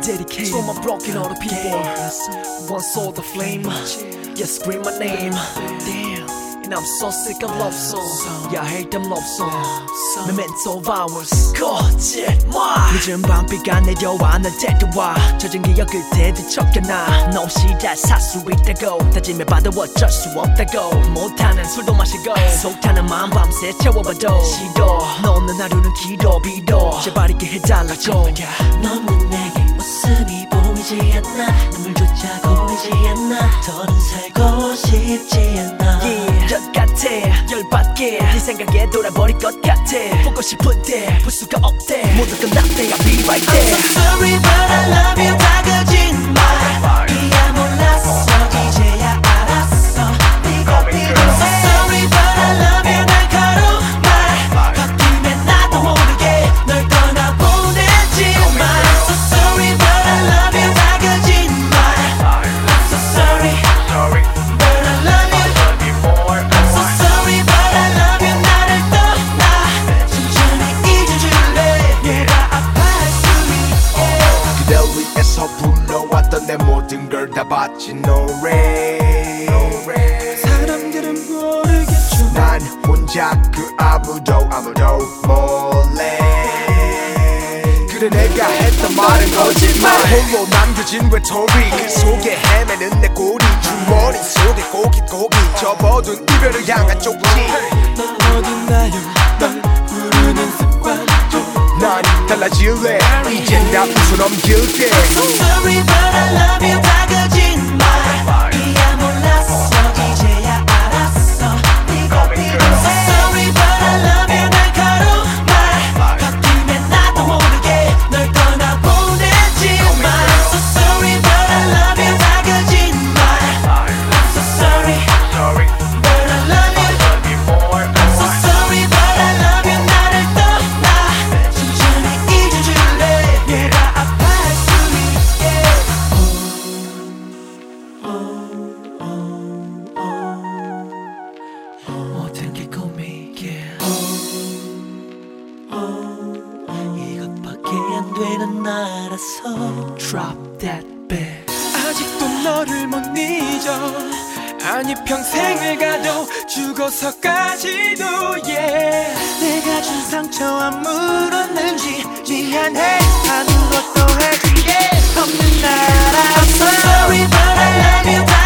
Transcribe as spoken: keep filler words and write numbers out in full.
dedicated to all my broken hearted people. One saw the flame, yeah, scream my name. Damn. And I'm so sick of love songs. Yeah, I hate them love songs. Memento of ours. 거짓말. 늦은 밤비가 내려와 날 데려와 젖은 기억을 되뒤척여놔. 너 없이 잘 살 수 있다고 다짐해봐도 어쩔 수 없다고. 못하는 술도 마시고 속 타는 마음 밤새 채워봐도 싫어. 너 없는 하루는 길어 빌어. 제발 있게 해달라고. 너는 내게 모습이 보이지 않나. 눈물조차 고이지 않나. 더는 살고 싶지 않아. yeah. 열 같아 열받게 네 생각에 돌아버릴 것 같아. 보고 싶은데 볼 수가 없대. 모두 끝났대 I'll be right there. I'm so sorry but I love you 다 거짓말. 이야 몰랐어 이제야 알았어 네가 필요해. I'm so sorry but I love you 날카로운 말. 바뀌면 나도 모르게 널 떠나보내지만. I'm so sorry but I love you 다 거짓말. I'm so sorry but I love you. I'm so sorry but I love you 나를 떠나 천천히 잊어줄래. 얘가 아파할 수 있게. 그댈 위해서 불러왔던 내 모든 걸 다 바친 노래. 사람들은 모르겠죠. 난 혼자 그 아무도 아무도 몰래. 그래 내가 했던 말은 거짓말. 홀로 남겨진 외톨이 그 속에 헤매는 내 꼬리. 주머니 속에 고깃고기 접어둔 이별을 향한 쪽지. 넌 어딨나요 널 부르는 습관. 난 달라질래 이젠 다 웃어 넘길게. So sorry but I love you 다 거짓말. 이야 몰랐어 이제야 알았어 네가 필요해. So sorry but I love you 날카로운 말. 바뀌면 나도 모르게 널 떠나보내지만. I'm so sorry but I love you 다 거짓말. I'm so sorry but I love you. I'm so sorry but I love you 나를 떠나 천천히 잊어줄래. 얘가 아파할 수 있게. 모든 게 꿈이길. 이것밖에 안 되는 나라서. Drop that bass. 아직도 너를 못 잊어. 아니 평생을 가도 죽어서까지도 yeah. 내가 준 상처와 물었는지 미안해 하는 것도 해줄게. 없는 나라. I'm so sorry but I love you 다